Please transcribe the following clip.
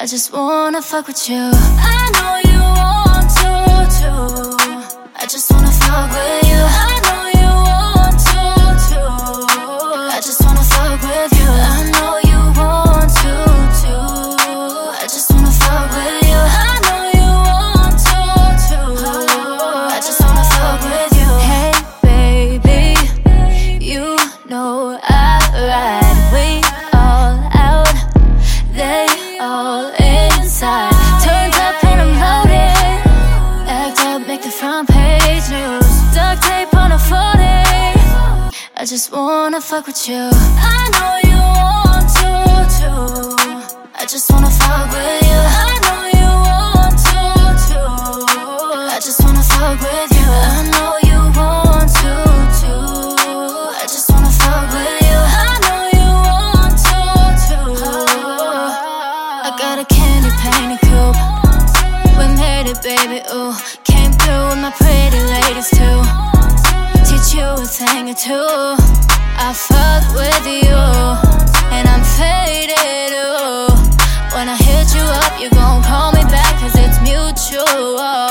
just wanna fuck with you. I know you want to too. I just wanna fuck with you. I know you want to too. I just wanna fuck with you. I know you want to too. I just wanna fuck with you. I know you want to too. I just wanna fuck with you. Hey baby, you know I ride. We all out, they all inside. Turned up and I'm loaded. Act up, make the front page news. Duct tape on a 40. I just wanna fuck with you. I know you want to too. I just wanna fuck with you. I know you want to too. I just wanna fuck with you. I know you want to too. I just wanna fuck with you. I know you want to too. I got a candy painted coupe. We made it, baby, ooh. Came through with my pretty ladies too. Teach you a thing or two. I fuck with you, and I'm faded, ooh. When I hit you up, you gon' call me back, 'cause it's mutual.